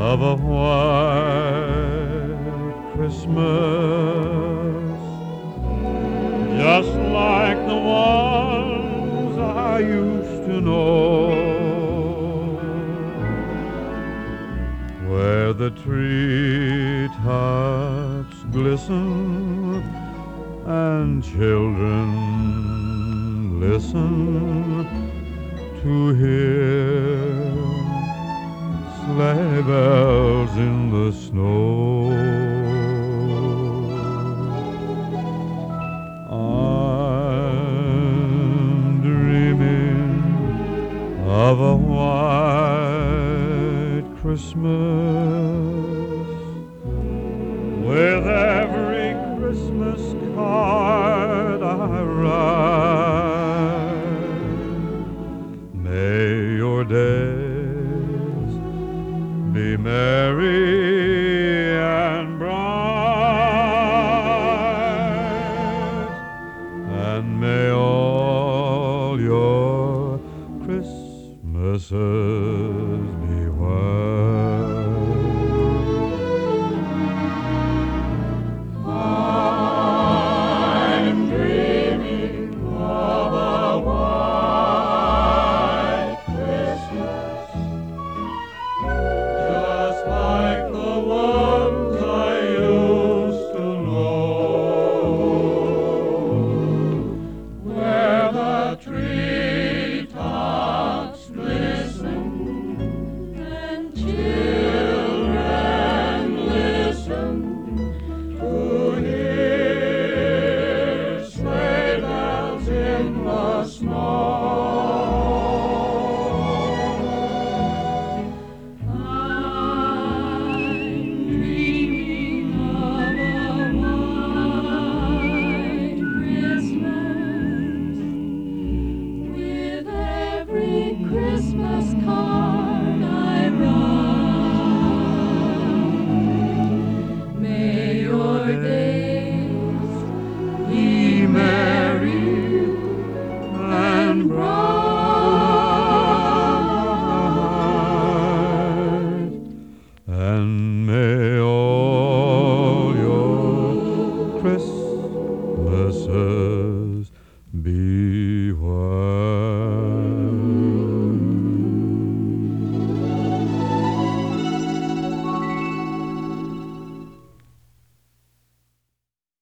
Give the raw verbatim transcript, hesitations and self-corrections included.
of a white Christmas, just like the ones I used to know, where the treetops glisten and children listen to hear sleigh bells in the snow. I'm dreaming of a white Christmas, with every Christmas card I write. May your days be merry and bright, and may all your Christmases